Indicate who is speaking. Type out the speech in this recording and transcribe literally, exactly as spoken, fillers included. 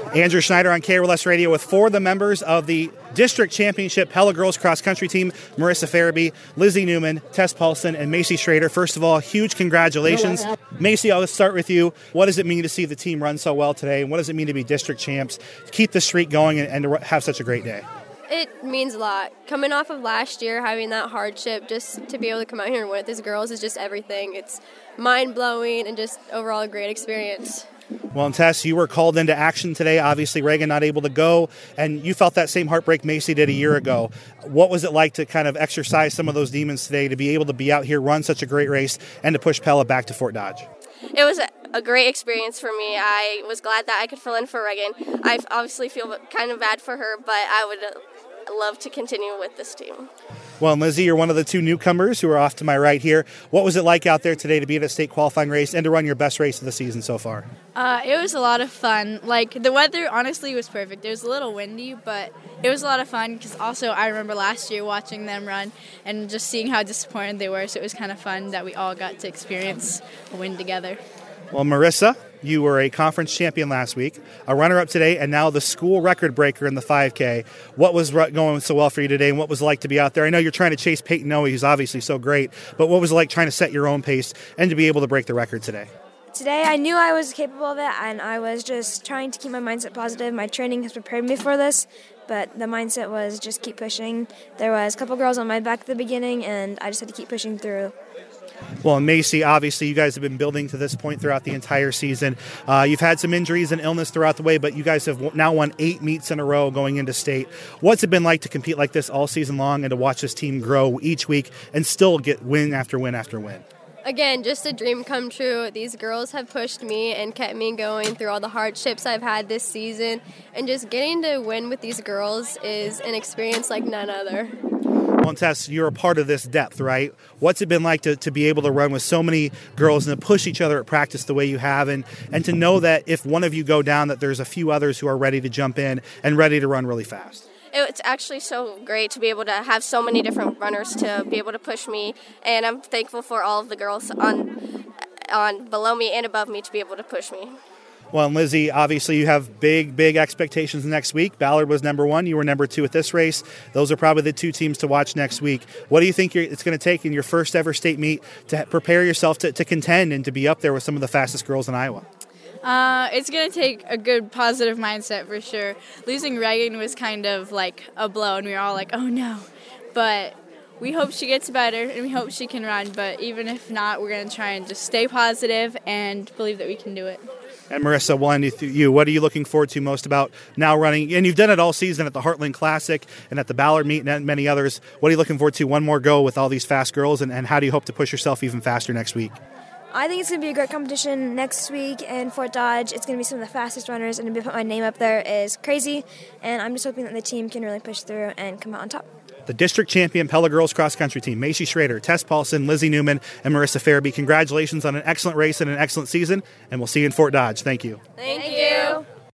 Speaker 1: Andrew Schneider on K R L S Radio with four of the members of the District Championship Pella Girls Cross Country Team, Marissa Farabee, Lizzie Newman, Tess Paulson, and Macy Schrader. First of all, huge congratulations. Macy, I'll start with you. What does it mean to see the team run so well today? And what does it mean to be district champs, to keep the streak going, and, and to have such a great day?
Speaker 2: It means a lot. Coming off of last year, having that hardship, just to be able to come out here and win with these girls is just everything. It's mind-blowing and just overall a great experience.
Speaker 1: Well, and Tess, you were called into action today. Obviously, Reagan not able to go, and you felt that same heartbreak Macy did a year ago. What was it like to kind of exercise some of those demons today, to be able to be out here, run such a great race, and to push Pella back to Fort Dodge?
Speaker 3: It was a great experience for me. I was glad that I could fill in for Reagan. I obviously feel kind of bad for her, but I would love to continue with this team.
Speaker 1: Well, and Lizzie, you're one of the two newcomers who are off to my right here. What was it like out there today to be at a state qualifying race and to run your best race of the season so far?
Speaker 4: Uh, it was a lot of fun. Like, the weather, honestly, was perfect. It was a little windy, but it was a lot of fun because also I remember last year watching them run and just seeing how disappointed they were, so it was kind of fun that we all got to experience a win together.
Speaker 1: Well, Marissa, you were a conference champion last week, a runner-up today, and now the school record breaker in the five K. What was going so well for you today, and what was it like to be out there? I know you're trying to chase Peyton Noe, who's obviously so great, but what was it like trying to set your own pace and to be able to break the record today?
Speaker 5: Today I knew I was capable of it, and I was just trying to keep my mindset positive. My training has prepared me for this, but the mindset was just keep pushing. There was a couple girls on my back at the beginning, and I just had to keep pushing through.
Speaker 1: Well, and Macy, obviously you guys have been building to this point throughout the entire season. Uh, you've had some injuries and illness throughout the way, but you guys have now won eight meets in a row going into state. What's it been like to compete like this all season long and to watch this team grow each week and still get win after win after win?
Speaker 2: Again, just a dream come true. These girls have pushed me and kept me going through all the hardships I've had this season, and just getting to win with these girls is an experience like none other.
Speaker 1: Well, and Tess, you're a part of this depth, right? What's it been like to, to be able to run with so many girls and to push each other at practice the way you have, and, and to know that if one of you go down, that there's a few others who are ready to jump in and ready to run really fast?
Speaker 3: It's actually so great to be able to have so many different runners to be able to push me, and I'm thankful for all of the girls on on below me and above me to be able to push me.
Speaker 1: Well, and Lizzie, obviously you have big, big expectations next week. Ballard was number one. You were number two at this race. Those are probably the two teams to watch next week. What do you think you're, it's going to take in your first ever state meet to prepare yourself to, to contend and to be up there with some of the fastest girls in Iowa?
Speaker 4: Uh, it's going to take a good positive mindset for sure. Losing Reagan was kind of like a blow, and we were all like, oh no. But we hope she gets better, and we hope she can run. But even if not, we're going to try and just stay positive and believe that we can do it.
Speaker 1: And Marissa, we'll end with you. What are you looking forward to most about now running? And you've done it all season at the Heartland Classic and at the Ballard Meet and many others. What are you looking forward to? One more go with all these fast girls, and, and how do you hope to push yourself even faster next week?
Speaker 5: I think it's going to be a great competition next week in Fort Dodge. It's going to be some of the fastest runners, and to be put my name up there is crazy. And I'm just hoping that the team can really push through and come out on top.
Speaker 1: The district champion Pella Girls Cross Country Team, Macy Schrader, Tess Paulson, Lizzie Newman, and Marissa Farabee. Congratulations on an excellent race and an excellent season, and we'll see you in Fort Dodge. Thank you.
Speaker 3: Thank you.